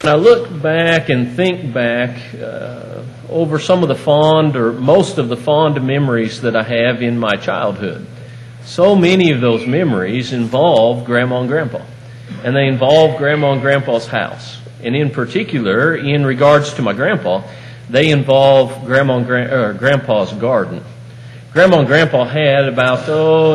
When I look back and think back over some of the fond, or most of the fond memories that I have in my childhood, so many of those memories involve Grandma and Grandpa. And they involve Grandma and Grandpa's house. And in particular, in regards to my grandpa, they involve Grandma and Grandpa's garden. Grandma and Grandpa had about,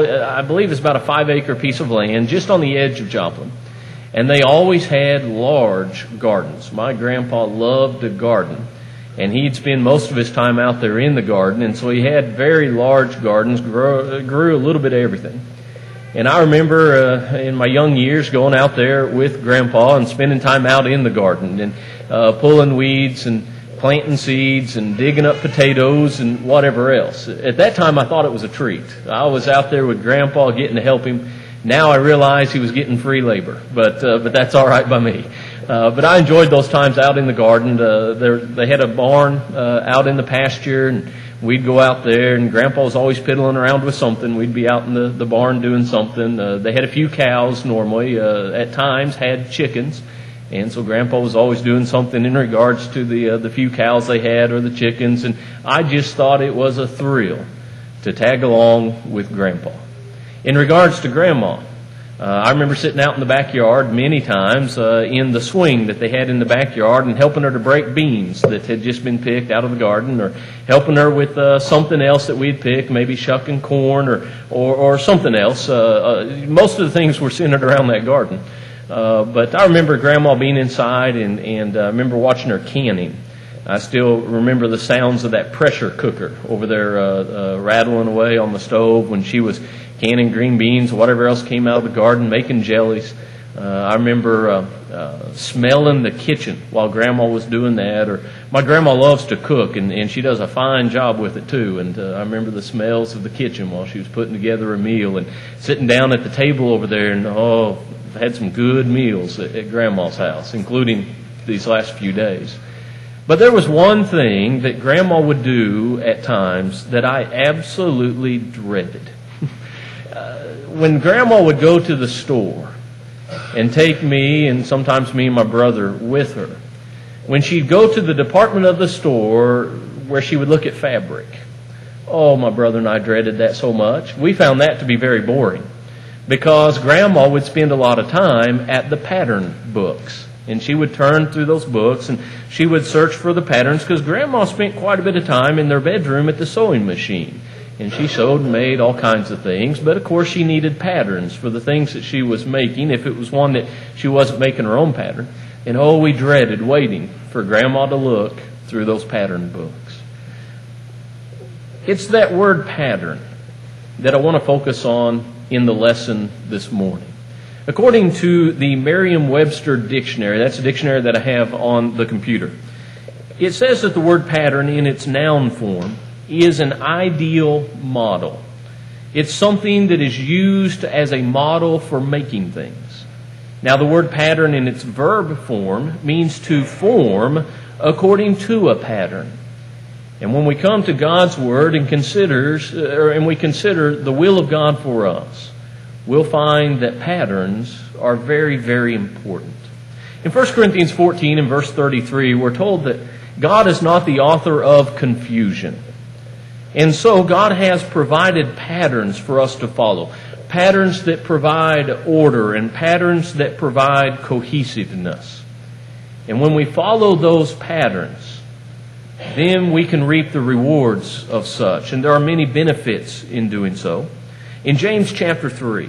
I believe it's about a 5-acre piece of land just on the edge of Joplin. And they always had large gardens. My grandpa loved to garden. And he'd spend most of his time out there in the garden. And so he had very large gardens, grew a little bit of everything. And I remember in my young years going out there with Grandpa and spending time out in the garden and pulling weeds and planting seeds and digging up potatoes and whatever else. At that time, I thought it was a treat. I was out there with Grandpa getting to help him. Now I realize he was getting free labor, but that's all right by me. But I enjoyed those times out in the garden. They had a barn out in the pasture, and we'd go out there, and Grandpa was always piddling around with something. We'd be out in the barn doing something. They had a few cows normally. At times had chickens. And so Grandpa was always doing something in regards to the few cows they had or the chickens. And I just thought it was a thrill to tag along with Grandpa. In regards to Grandma, I remember sitting out in the backyard many times in the swing that they had in the backyard and helping her to break beans that had just been picked out of the garden, or helping her with something else that we'd picked, maybe shucking corn or something else. Most of the things were centered around that garden. But I remember Grandma being inside and I remember watching her canning. I still remember the sounds of that pressure cooker over there rattling away on the stove when she was canning green beans, whatever else came out of the garden, making jellies. I remember smelling the kitchen while Grandma was doing that. Or my grandma loves to cook, and she does a fine job with it too. And I remember the smells of the kitchen while she was putting together a meal, and sitting down at the table over there, and had some good meals at Grandma's house, including these last few days. But there was one thing that Grandma would do at times that I absolutely dreaded. When Grandma would go to the store and take me, and sometimes me and my brother, with her, when she'd go to the department of the store where she would look at fabric, my brother and I dreaded that so much. We found that to be very boring, because Grandma would spend a lot of time at the pattern books. And she would turn through those books, and she would search for the patterns, because Grandma spent quite a bit of time in their bedroom at the sewing machine. And she sewed and made all kinds of things. But, of course, she needed patterns for the things that she was making, if it was one that she wasn't making her own pattern. And, we dreaded waiting for Grandma to look through those pattern books. It's that word pattern that I want to focus on in the lesson this morning. According to the Merriam-Webster dictionary, that's a dictionary that I have on the computer, it says that the word pattern in its noun form is an ideal model. It's something that is used as a model for making things. Now, the word pattern in its verb form means to form according to a pattern. And when we come to God's Word and we consider the will of God for us, we'll find that patterns are very, very important. In 1 Corinthians 14 and verse 33, we're told that God is not the author of confusion. And so God has provided patterns for us to follow. Patterns that provide order and patterns that provide cohesiveness. And when we follow those patterns, then we can reap the rewards of such. And there are many benefits in doing so. In James chapter 3,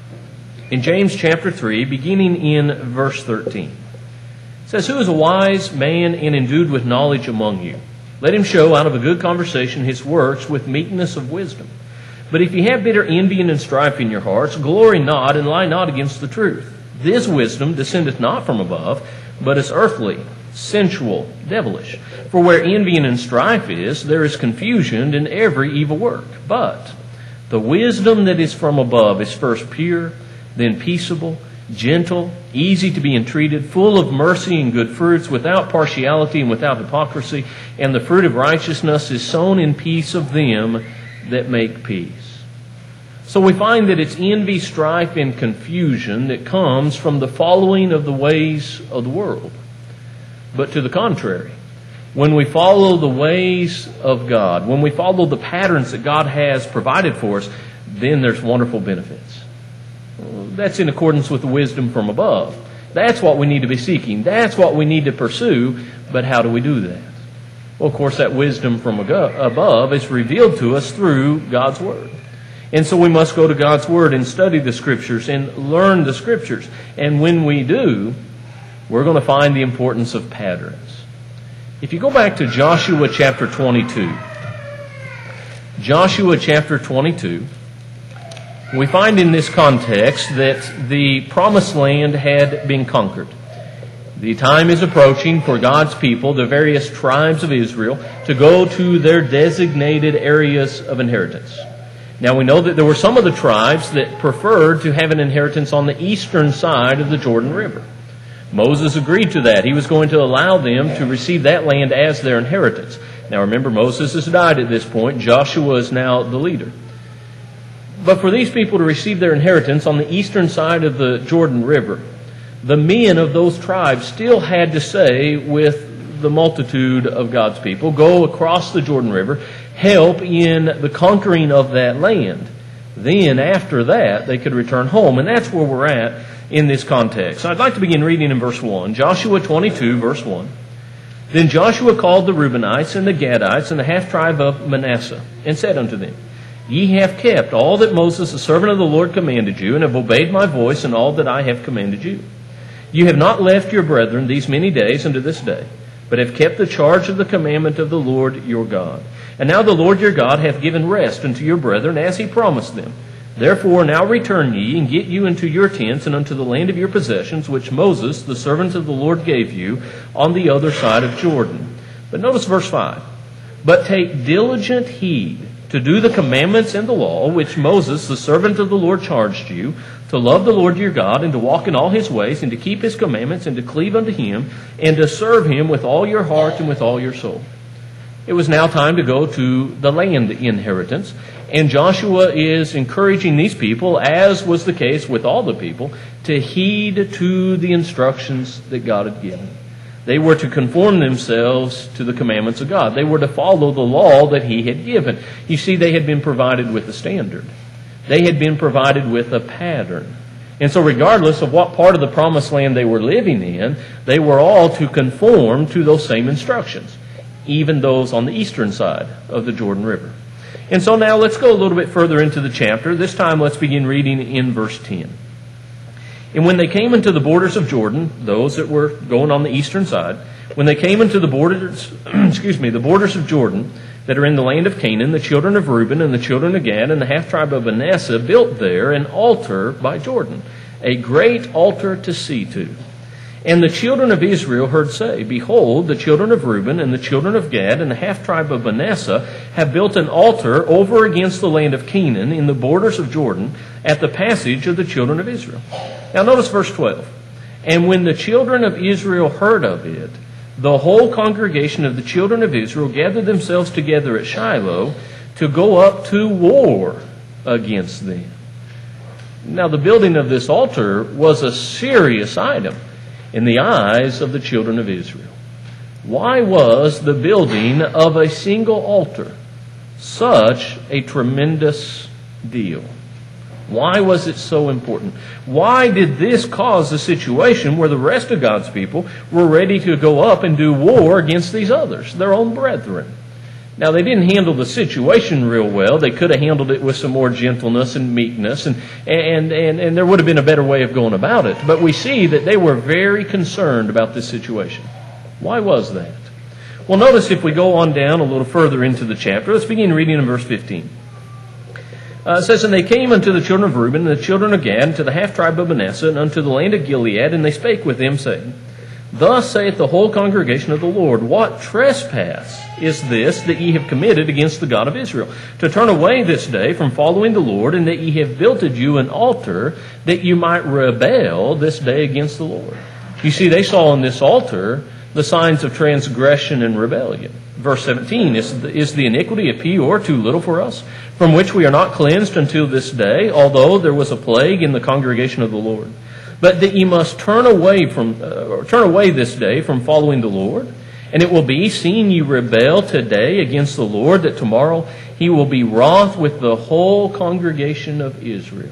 beginning in verse 13, it says, "Who is a wise man and endued with knowledge among you? Let him show out of a good conversation his works with meekness of wisdom. But if ye have bitter envy and strife in your hearts, glory not and lie not against the truth. This wisdom descendeth not from above, but is earthly, sensual, devilish. For where envy and strife is, there is confusion in every evil work. But the wisdom that is from above is first pure, then peaceable, gentle, easy to be entreated, full of mercy and good fruits, without partiality and without hypocrisy. And the fruit of righteousness is sown in peace of them that make peace." So we find that it's envy, strife, and confusion that comes from the following of the ways of the world. but to the contrary. When we follow the ways of God, when we follow the patterns that God has provided for us, then there's wonderful benefits. That's in accordance with the wisdom from above. That's what we need to be seeking. That's what we need to pursue. But how do we do that? Well, of course, that wisdom from above is revealed to us through God's Word. And so we must go to God's Word and study the Scriptures and learn the Scriptures. And when we do, we're going to find the importance of patterns. If you go back to Joshua chapter 22, Joshua chapter 22, we find in this context that the promised land had been conquered. The time is approaching for God's people, the various tribes of Israel, to go to their designated areas of inheritance. Now we know that there were some of the tribes that preferred to have an inheritance on the eastern side of the Jordan River. Moses agreed to that. He was going to allow them to receive that land as their inheritance. Now remember, Moses has died at this point. Joshua is now the leader. But for these people to receive their inheritance on the eastern side of the Jordan River, the men of those tribes still had to say with the multitude of God's people, go across the Jordan River, help in the conquering of that land. Then after that, they could return home. And that's where we're at in this context. So I'd like to begin reading in verse 1. Joshua 22, verse 1. Then Joshua called the Reubenites and the Gadites and the half-tribe of Manasseh, and said unto them, Ye have kept all that Moses the servant of the Lord commanded you, and have obeyed my voice in all that I have commanded you. You have not left your brethren these many days unto this day, but have kept the charge of the commandment of the Lord your God. And now the Lord your God hath given rest unto your brethren, as he promised them. Therefore now return ye, and get you into your tents, and unto the land of your possessions, which Moses, the servant of the Lord, gave you, on the other side of Jordan. But notice verse 5. But take diligent heed to do the commandments and the law, which Moses, the servant of the Lord, charged you, to love the Lord your God, and to walk in all his ways, and to keep his commandments, and to cleave unto him, and to serve him with all your heart and with all your soul. It was now time to go to the land inheritance, and Joshua is encouraging these people, as was the case with all the people, to heed to the instructions that God had given. They were to conform themselves to the commandments of God. They were to follow the law that he had given. You see, they had been provided with a standard. They had been provided with a pattern. And so regardless of what part of the promised land they were living in, they were all to conform to those same instructions, even those on the eastern side of the Jordan River. And so now let's go a little bit further into the chapter. This time let's begin reading in verse 10. And when they came into the borders of Jordan, those that were going on the eastern side, when they came into the borders, the borders of Jordan that are in the land of Canaan, the children of Reuben and the children of Gad and the half-tribe of Manasseh built there an altar by Jordan, a great altar to see to. And the children of Israel heard say, Behold, the children of Reuben and the children of Gad and the half-tribe of Manasseh have built an altar over against the land of Canaan in the borders of Jordan at the passage of the children of Israel. Now notice verse 12. And when the children of Israel heard of it, the whole congregation of the children of Israel gathered themselves together at Shiloh to go up to war against them. Now the building of this altar was a serious item in the eyes of the children of Israel. Why was the building of a single altar such a tremendous deal? Why was it so important? Why did this cause a situation where the rest of God's people were ready to go up and do war against these others, their own brethren? Now, they didn't handle the situation real well. They could have handled it with some more gentleness and meekness, and there would have been a better way of going about it. But we see that they were very concerned about this situation. Why was that? Well, notice if we go on down a little further into the chapter, let's begin reading in verse 15. It says, And they came unto the children of Reuben and the children of Gad, and to the half-tribe of Manasseh, and unto the land of Gilead, and they spake with them, saying, Thus saith the whole congregation of the Lord, What trespass is this that ye have committed against the God of Israel, to turn away this day from following the Lord, and that ye have builded you an altar, that you might rebel this day against the Lord? You see, they saw on this altar the signs of transgression and rebellion. Verse 17, Is the iniquity of Peor too little for us, from which we are not cleansed until this day, although there was a plague in the congregation of the Lord? But that ye must turn away from, Turn away this day from following the Lord. And it will be, seeing you rebel today against the Lord, that tomorrow he will be wroth with the whole congregation of Israel.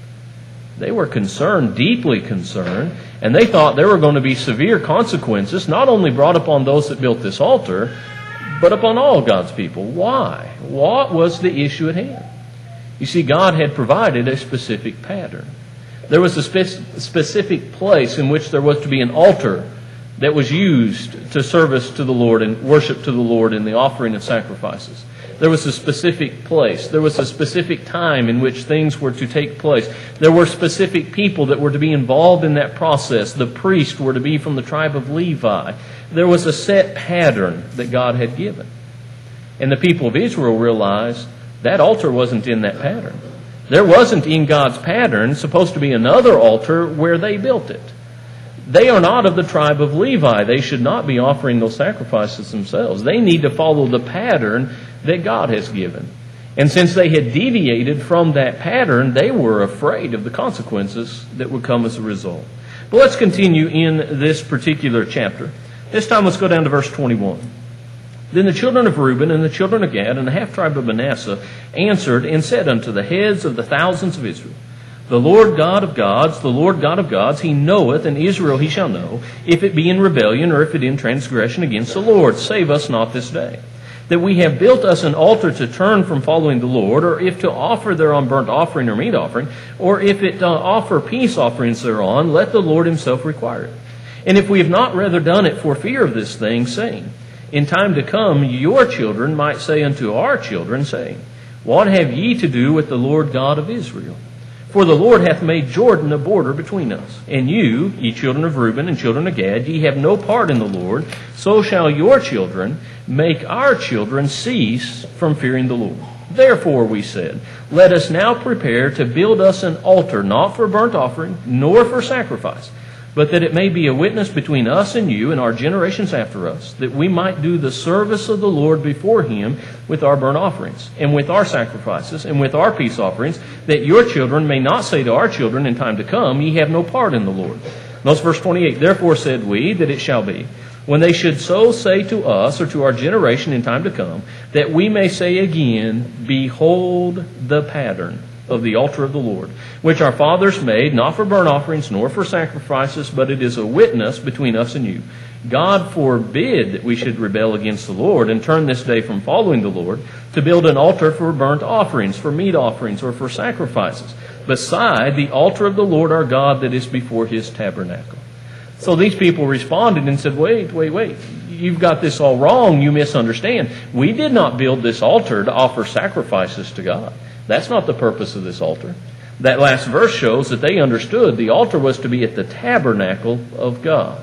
They were concerned, deeply concerned, and they thought there were going to be severe consequences, not only brought upon those that built this altar, but upon all God's people. Why? What was the issue at hand? You see, God had provided a specific pattern. There was a specific place in which there was to be an altar that was used to service to the Lord and worship to the Lord in the offering of sacrifices. There was a specific place. There was a specific time in which things were to take place. There were specific people that were to be involved in that process. The priests were to be from the tribe of Levi. There was a set pattern that God had given. And the people of Israel realized that altar wasn't in that pattern. There wasn't in God's pattern supposed to be another altar where they built it. They are not of the tribe of Levi. They should not be offering those sacrifices themselves. They need to follow the pattern that God has given. And since they had deviated from that pattern, they were afraid of the consequences that would come as a result. But let's continue in this particular chapter. This time let's go down to verse 21. Then the children of Reuben and the children of Gad and the half-tribe of Manasseh answered and said unto the heads of the thousands of Israel, The Lord God of gods, the Lord God of gods, he knoweth, and Israel he shall know, if it be in rebellion or if it in transgression against the Lord. Save us not this day, that we have built us an altar to turn from following the Lord, or if to offer thereon burnt offering or meat offering, or if it offer peace offerings thereon, let the Lord himself require it. And if we have not rather done it for fear of this thing, saying, In time to come your children might say unto our children, saying, What have ye to do with the Lord God of Israel? For the Lord hath made Jordan a border between us. And you, ye children of Reuben and children of Gad, ye have no part in the Lord, so shall your children make our children cease from fearing the Lord. Therefore, we said, Let us now prepare to build us an altar, not for burnt offering, nor for sacrifice, but that it may be a witness between us and you and our generations after us, that we might do the service of the Lord before him with our burnt offerings, and with our sacrifices, and with our peace offerings, that your children may not say to our children in time to come, Ye have no part in the Lord. Notice verse 28, Therefore said we, that it shall be, when they should so say to us, or to our generation in time to come, that we may say again, Behold the pattern of the altar of the Lord, which our fathers made, not for burnt offerings, nor for sacrifices, but it is a witness between us and you. God forbid that we should rebel against the Lord, and turn this day from following the Lord, to build an altar for burnt offerings, for meat offerings, or for sacrifices, beside the altar of the Lord our God that is before his tabernacle. So these people responded and said, Wait. You've got this all wrong. You misunderstand. We did not build this altar to offer sacrifices to God. That's not the purpose of this altar. That last verse shows that they understood the altar was to be at the tabernacle of God.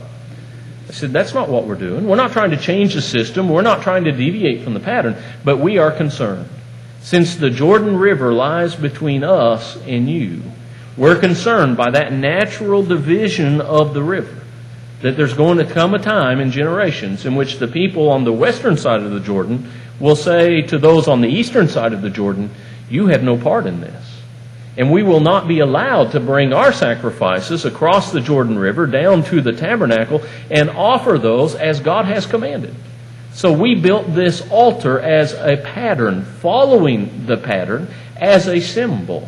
I said, that's not what we're doing. We're not trying to change the system. We're not trying to deviate from the pattern. But we are concerned. Since the Jordan River lies between us and you, we're concerned by that natural division of the river, that there's going to come a time in generations in which the people on the western side of the Jordan will say to those on the eastern side of the Jordan, You have no part in this. And we will not be allowed to bring our sacrifices across the Jordan River down to the tabernacle and offer those as God has commanded. So we built this altar as a pattern, following the pattern as a symbol,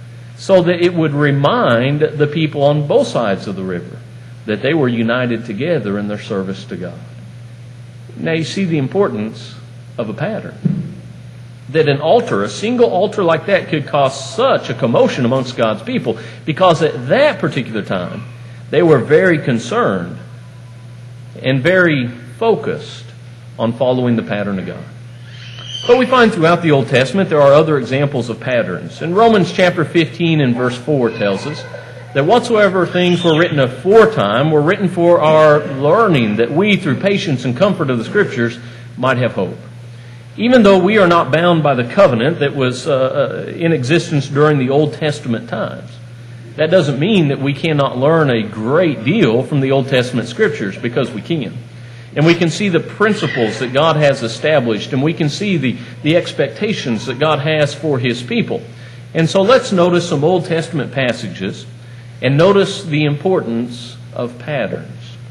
so that it would remind the people on both sides of the river that they were united together in their service to God. Now you see the importance of a pattern. That an altar, a single altar like that, could cause such a commotion amongst God's people, because at that particular time they were very concerned and very focused on following the pattern of God. But we find throughout the Old Testament there are other examples of patterns. And Romans chapter 15 and verse 4 tells us that whatsoever things were written aforetime were written for our learning, that we, through patience and comfort of the Scriptures, might have hope. Even though we are not bound by the covenant that was in existence during the Old Testament times, that doesn't mean that we cannot learn a great deal from the Old Testament Scriptures, because we can. And we can see the principles that God has established, and we can see the expectations that God has for his people. And so let's notice some Old Testament passages and notice the importance of patterns.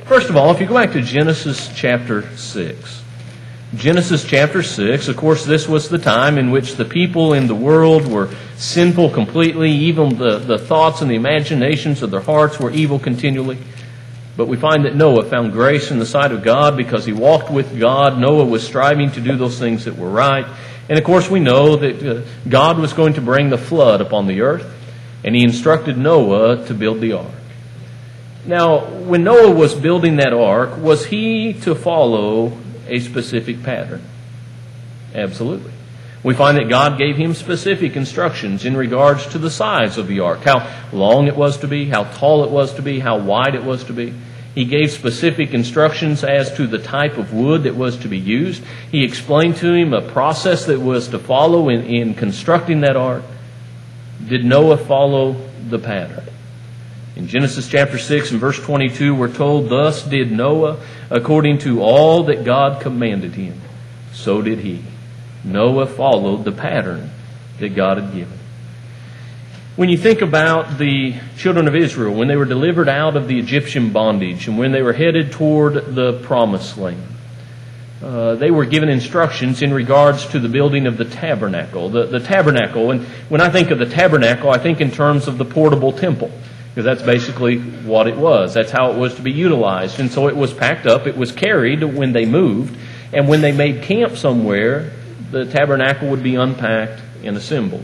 First of all, if you go back to Genesis chapter 6. Genesis chapter 6, of course, this was the time in which the people in the world were sinful completely. Even the thoughts and the imaginations of their hearts were evil continually. But we find that Noah found grace in the sight of God because he walked with God. Noah was striving to do those things that were right. And of course, we know that God was going to bring the flood upon the earth, and he instructed Noah to build the ark. Now, when Noah was building that ark, was he to follow a specific pattern? Absolutely. We find that God gave him specific instructions in regards to the size of the ark, how long it was to be, how tall it was to be, how wide it was to be. He gave specific instructions as to the type of wood that was to be used. He explained to him a process that was to follow in constructing that ark. Did Noah follow the pattern? In Genesis chapter 6 and verse 22, we're told, "Thus did Noah according to all that God commanded him. So did he." Noah followed the pattern that God had given. When you think about the children of Israel, when they were delivered out of the Egyptian bondage and when they were headed toward the promised land, they were given instructions in regards to the building of the tabernacle. The tabernacle, and when I think of the tabernacle, I think in terms of the portable temple, because that's basically what it was. That's how it was to be utilized. And so it was packed up, it was carried when they moved, and when they made camp somewhere, the tabernacle would be unpacked and assembled.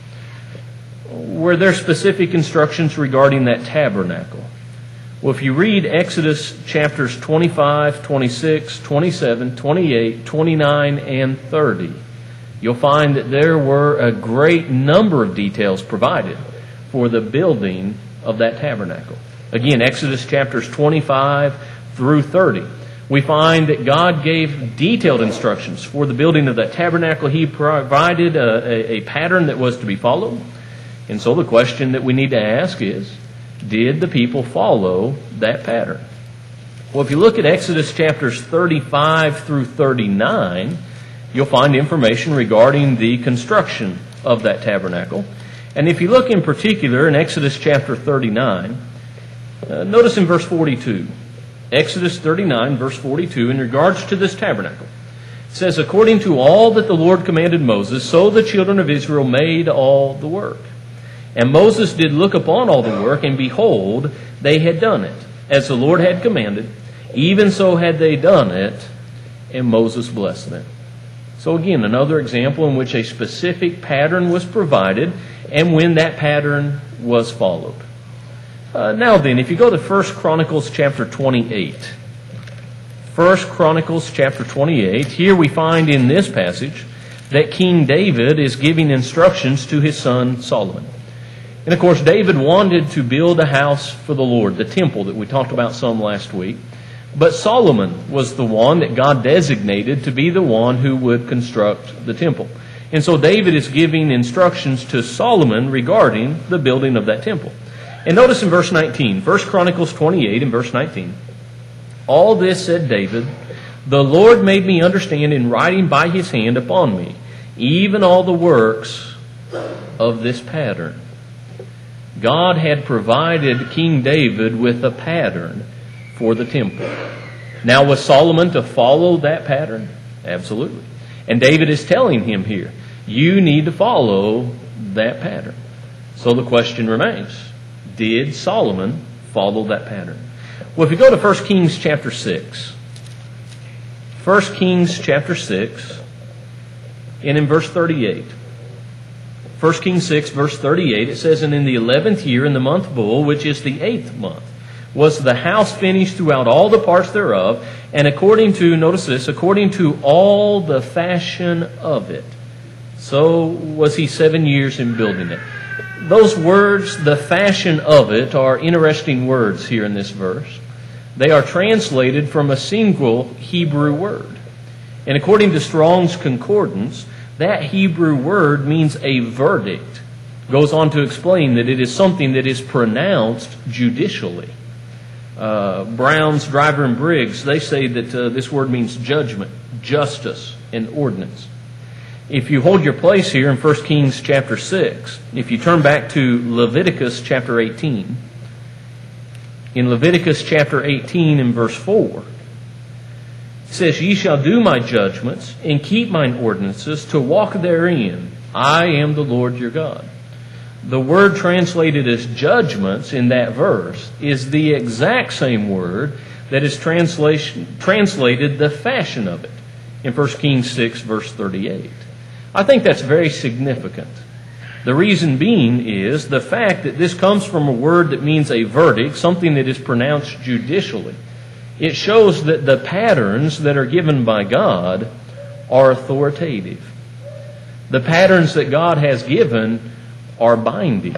Were there specific instructions regarding that tabernacle? Well, if you read Exodus chapters 25, 26, 27, 28, 29, and 30, you'll find that there were a great number of details provided for the building of that tabernacle. Again, Exodus chapters 25 through 30. We find that God gave detailed instructions for the building of that tabernacle. He provided a pattern that was to be followed. And so the question that we need to ask is, did the people follow that pattern? Well, if you look at Exodus chapters 35 through 39, you'll find information regarding the construction of that tabernacle. And if you look in particular in Exodus chapter 39, notice in verse 42, Exodus 39, verse 42, in regards to this tabernacle, it says, "According to all that the Lord commanded Moses, so the children of Israel made all the work. And Moses did look upon all the work, and behold, they had done it, as the Lord had commanded. Even so had they done it, and Moses blessed them." So again, another example in which a specific pattern was provided, and when that pattern was followed. Now then, if you go to 1 Chronicles chapter 28. 1 Chronicles chapter 28, here we find in this passage that King David is giving instructions to his son Solomon. And of course, David wanted to build a house for the Lord, the temple that we talked about some last week. But Solomon was the one that God designated to be the one who would construct the temple. And so David is giving instructions to Solomon regarding the building of that temple. And notice in verse 19, 1 Chronicles 28 and verse 19, "All this said David, the Lord made me understand in writing by his hand upon me, even all the works of this pattern." God had provided King David with a pattern for the temple. Now, was Solomon to follow that pattern? Absolutely. And David is telling him here, you need to follow that pattern. So the question remains, did Solomon follow that pattern? Well, if you go to 1 Kings chapter 6, 1 Kings chapter 6, and in verse 38, 1 Kings 6, verse 38, it says, "And in the 11th year, in the month Bul, which is the 8th month, was the house finished throughout all the parts thereof, and according to," notice this, "according to all the fashion of it. So was he 7 years in building it." Those words, "the fashion of it," are interesting words here in this verse. They are translated from a single Hebrew word. And according to Strong's Concordance, that Hebrew word means a verdict. Goes on to explain that it is something that is pronounced judicially. Brown's, Driver, and Briggs, they say that this word means judgment, justice, and ordinance. If you hold your place here in 1 Kings chapter 6, if you turn back to Leviticus chapter 18, In Leviticus chapter 18 and verse 4, it says, "Ye shall do my judgments and keep mine ordinances to walk therein. I am the Lord your God." The word translated as judgments in that verse is the exact same word that is translated the fashion of it in 1 Kings 6 verse 38. I think that's very significant. The reason being is the fact that this comes from a word that means a verdict, something that is pronounced judicially. It shows that the patterns that are given by God are authoritative. The patterns that God has given are binding.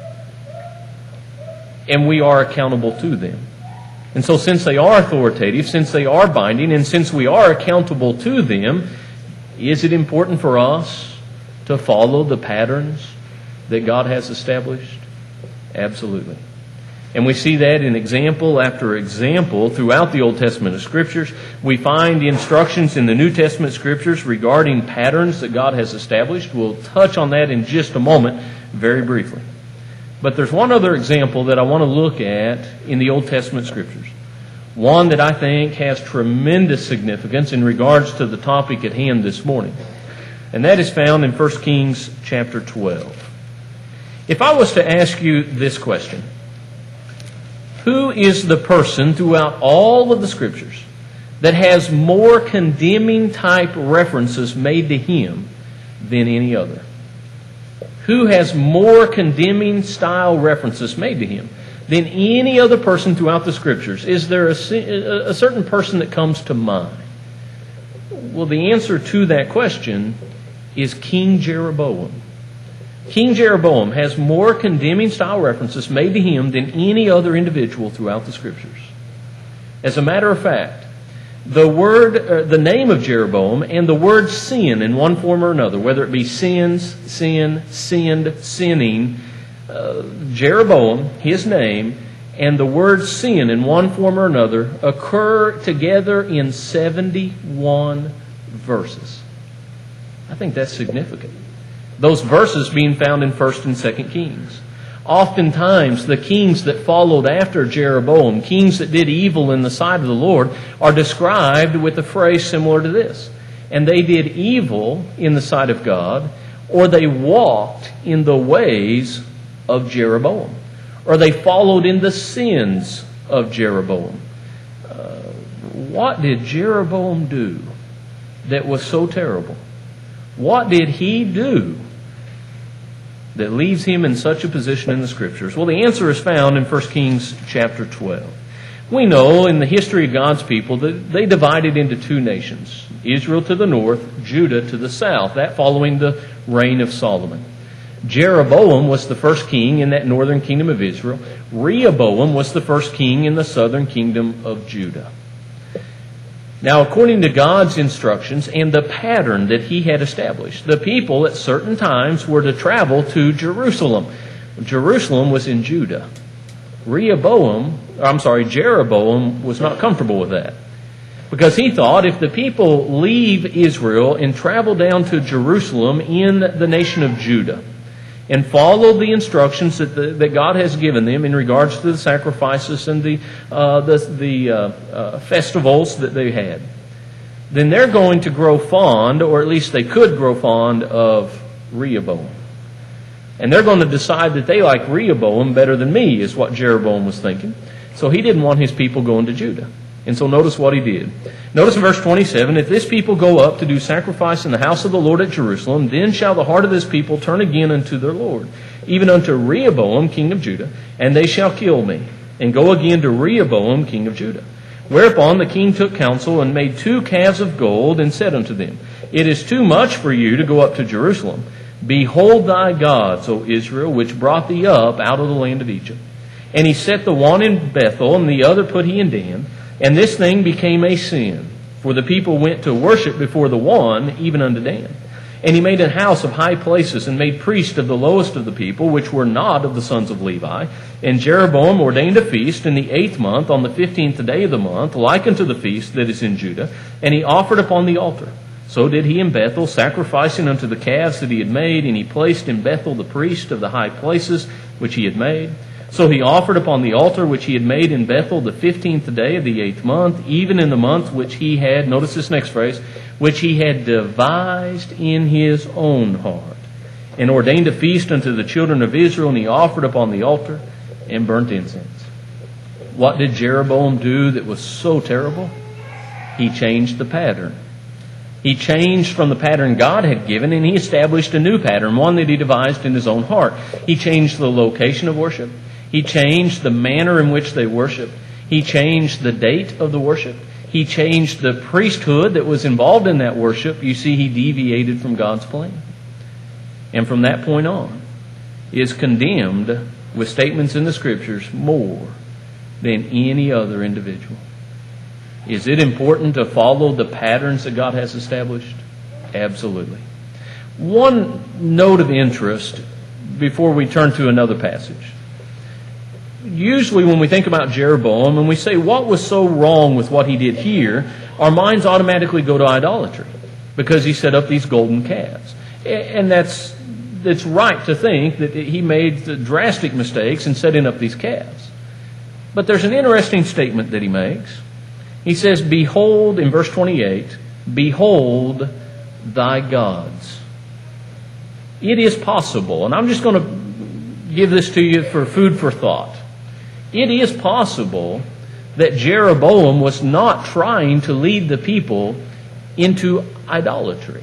And we are accountable to them. And so since they are authoritative, since they are binding, and since we are accountable to them, is it important for us to follow the patterns that God has established? Absolutely. And we see that in example after example throughout the Old Testament Scriptures. We find instructions in the New Testament Scriptures regarding patterns that God has established. We'll touch on that in just a moment, very briefly. But there's one other example that I want to look at in the Old Testament Scriptures. One that I think has tremendous significance in regards to the topic at hand this morning. And that is found in 1 Kings chapter 12. If I was to ask you this question, who is the person throughout all of the Scriptures that has more condemning type references made to him than any other? Who has more condemning style references made to him than any other person throughout the Scriptures? Is there a certain person that comes to mind? Well, the answer to that question is King Jeroboam. King Jeroboam has more condemning style references made to him than any other individual throughout the Scriptures. As a matter of fact, the name of Jeroboam and the word sin in one form or another, whether it be sins, sin, sinned, sinning, Jeroboam, his name, and the word sin in one form or another occur together in 71 verses. I think that's significant. Those verses being found in 1 and 2 Kings. Oftentimes, the kings that followed after Jeroboam, kings that did evil in the sight of the Lord, are described with a phrase similar to this. And they did evil in the sight of God, or they walked in the ways of Jeroboam, or they followed in the sins of Jeroboam. What did Jeroboam do that was so terrible? What did he do that leaves him in such a position in the Scriptures? Well, the answer is found in 1 Kings chapter 12. We know in the history of God's people that they divided into two nations, Israel to the north, Judah to the south, that following the reign of Solomon. Jeroboam was the first king in that northern kingdom of Israel. Rehoboam was the first king in the southern kingdom of Judah. Now, according to God's instructions and the pattern that He had established, the people at certain times were to travel to Jerusalem. Jerusalem was in Judah. Jeroboam was not comfortable with that, because he thought if the people leave Israel and travel down to Jerusalem in the nation of Judah and follow the instructions that God has given them in regards to the sacrifices and the festivals that they had, then they're going to grow fond, or at least they could grow fond, of Rehoboam. And they're going to decide that they like Rehoboam better than me, is what Jeroboam was thinking. So he didn't want his people going to Judah. And so notice what he did. Notice in verse 27, "If this people go up to do sacrifice in the house of the Lord at Jerusalem, then shall the heart of this people turn again unto their Lord, even unto Rehoboam, king of Judah, and they shall kill me, and go again to Rehoboam, king of Judah. Whereupon the king took counsel, and made 2 calves of gold, and said unto them, It is too much for you to go up to Jerusalem. Behold thy gods, O Israel, which brought thee up out of the land of Egypt. And he set the one in Bethel, and the other put he in Dan. And this thing became a sin, for the people went to worship before the one, even unto Dan. And he made an house of high places, and made priests of the lowest of the people, which were not of the sons of Levi. And Jeroboam ordained a feast in the 8th month, on the 15th day of the month, like unto the feast that is in Judah. And he offered upon the altar. So did he in Bethel, sacrificing unto the calves that he had made. And he placed in Bethel the priest of the high places which he had made. So he offered upon the altar which he had made in Bethel the 15th day of the 8th month, even in the month which he had," notice this next phrase, "which he had devised in his own heart, and ordained a feast unto the children of Israel, and he offered upon the altar and burnt incense." What did Jeroboam do that was so terrible? He changed the pattern. He changed from the pattern God had given, and he established a new pattern, one that he devised in his own heart. He changed the location of worship. He changed the manner in which they worshiped. He changed the date of the worship. He changed the priesthood that was involved in that worship. You see, he deviated from God's plan. And from that point on, is condemned with statements in the Scriptures more than any other individual. Is it important to follow the patterns that God has established? Absolutely. One note of interest before we turn to another passage. Usually when we think about Jeroboam and we say, what was so wrong with what he did here, our minds automatically go to idolatry because he set up these golden calves. And that's right to think that he made the drastic mistakes in setting up these calves. But there's an interesting statement that he makes. He says, "Behold," in verse 28, "behold thy gods." It is possible, and I'm just going to give this to you for food for thought. It is possible that Jeroboam was not trying to lead the people into idolatry.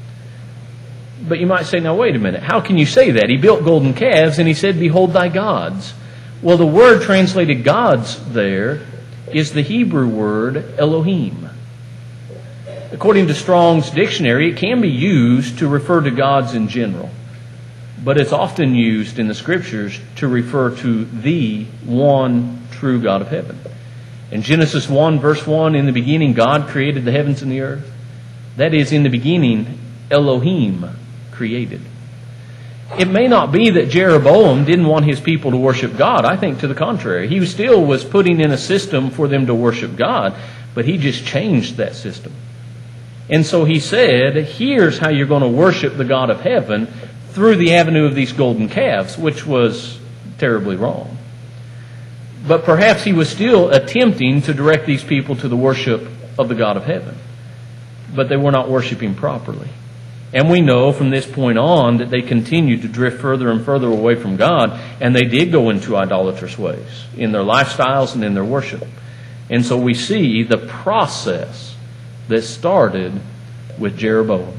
But you might say, now wait a minute, how can you say that? He built golden calves and he said, "Behold thy gods." Well, the word translated gods there is the Hebrew word Elohim. According to Strong's dictionary, it can be used to refer to gods in general, but it's often used in the Scriptures to refer to the one true God of heaven. In Genesis 1, verse 1, "In the beginning God created the heavens and the earth." That is, in the beginning, Elohim created. It may not be that Jeroboam didn't want his people to worship God. I think to the contrary. He still was putting in a system for them to worship God, but he just changed that system. And so he said, here's how you're going to worship the God of heaven through the avenue of these golden calves, which was terribly wrong. But perhaps he was still attempting to direct these people to the worship of the God of heaven. But they were not worshiping properly. And we know from this point on that they continued to drift further and further away from God, and they did go into idolatrous ways in their lifestyles and in their worship. And so we see the process that started with Jeroboam.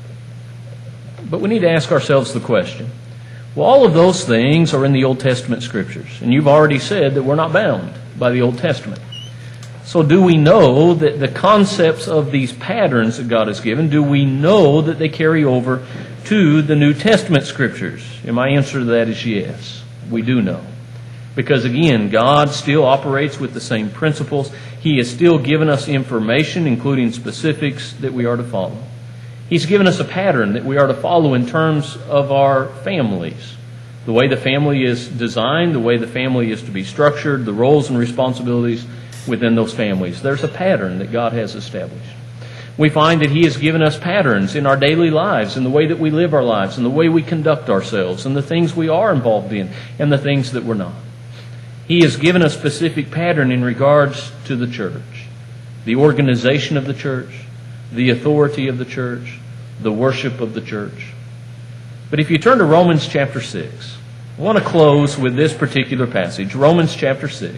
But we need to ask ourselves the question, well, all of those things are in the Old Testament Scriptures, and you've already said that we're not bound by the Old Testament. So do we know that the concepts of these patterns that God has given, do we know that they carry over to the New Testament Scriptures? And my answer to that is yes, we do know. Because again, God still operates with the same principles. He has still given us information, including specifics, that we are to follow. He's given us a pattern that we are to follow in terms of our families. The way the family is designed, the way the family is to be structured, the roles and responsibilities within those families. There's a pattern that God has established. We find that He has given us patterns in our daily lives, in the way that we live our lives, in the way we conduct ourselves, and the things we are involved in, and the things that we're not. He has given a specific pattern in regards to the church, the organization of the church, the authority of the church, the worship of the church. But if you turn to Romans chapter 6, I want to close with this particular passage, Romans chapter 6.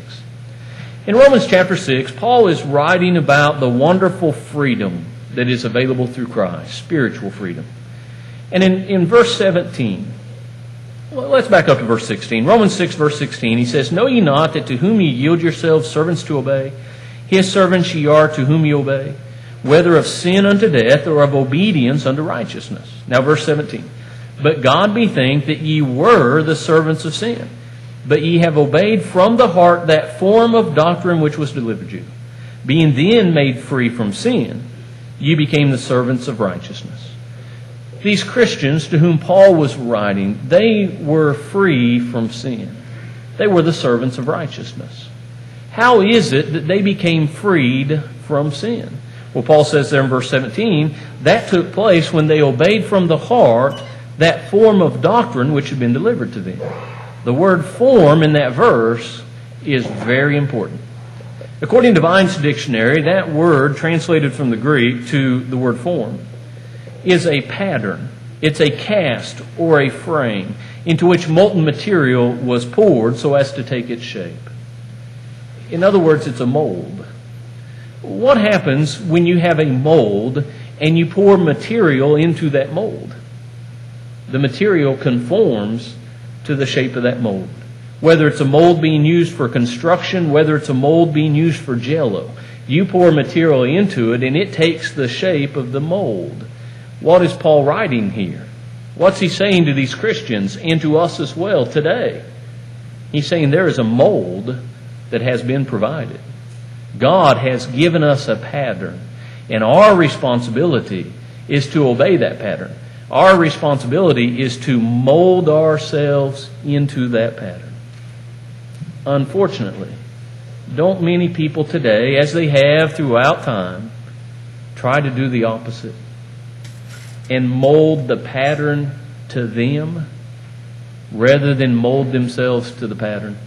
In Romans chapter 6, Paul is writing about the wonderful freedom that is available through Christ, spiritual freedom. And in verse 17, well, let's back up to verse 16. Romans 6, verse 16, he says, "Know ye not that to whom ye yield yourselves servants to obey, his servants ye are to whom ye obey, whether of sin unto death or of obedience unto righteousness." Now verse 17, "But God be thanked that ye were the servants of sin, but ye have obeyed from the heart that form of doctrine which was delivered you. Being then made free from sin, ye became the servants of righteousness." These Christians to whom Paul was writing, they were free from sin. They were the servants of righteousness. How is it that they became freed from sin? Well, Paul says there in verse 17, that took place when they obeyed from the heart that form of doctrine which had been delivered to them. The word form in that verse is very important. According to Vine's dictionary, that word, translated from the Greek to the word form, is a pattern. It's a cast or a frame into which molten material was poured so as to take its shape. In other words, it's a mold. What happens when you have a mold and you pour material into that mold? The material conforms to the shape of that mold. Whether it's a mold being used for construction, whether it's a mold being used for Jell-O, you pour material into it and it takes the shape of the mold. What is Paul writing here? What's he saying to these Christians and to us as well today? He's saying there is a mold that has been provided. God has given us a pattern, and our responsibility is to obey that pattern. Our responsibility is to mold ourselves into that pattern. Unfortunately, don't many people today, as they have throughout time, try to do the opposite and mold the pattern to them rather than mold themselves to the pattern?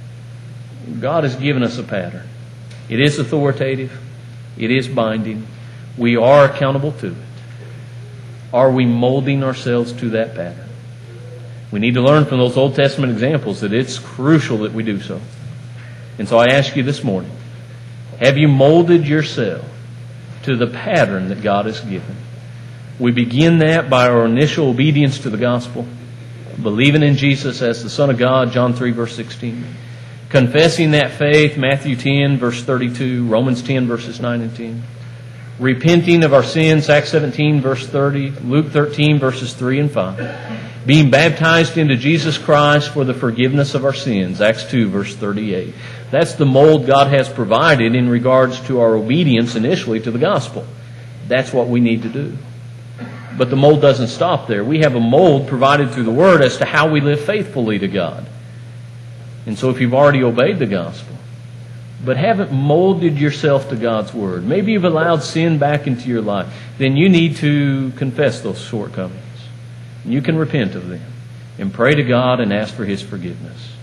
God has given us a pattern. It is authoritative. It is binding. We are accountable to it. Are we molding ourselves to that pattern? We need to learn from those Old Testament examples that it's crucial that we do so. And so I ask you this morning, have you molded yourself to the pattern that God has given? We begin that by our initial obedience to the gospel, believing in Jesus as the Son of God, John 3, verse 16. Confessing that faith, Matthew 10, verse 32, Romans 10, verses 9 and 10. Repenting of our sins, Acts 17, verse 30, Luke 13, verses 3 and 5. Being baptized into Jesus Christ for the forgiveness of our sins, Acts 2, verse 38. That's the mold God has provided in regards to our obedience initially to the gospel. That's what we need to do. But the mold doesn't stop there. We have a mold provided through the Word as to how we live faithfully to God. And so if you've already obeyed the gospel, but haven't molded yourself to God's Word, maybe you've allowed sin back into your life, then you need to confess those shortcomings. You can repent of them and pray to God and ask for His forgiveness.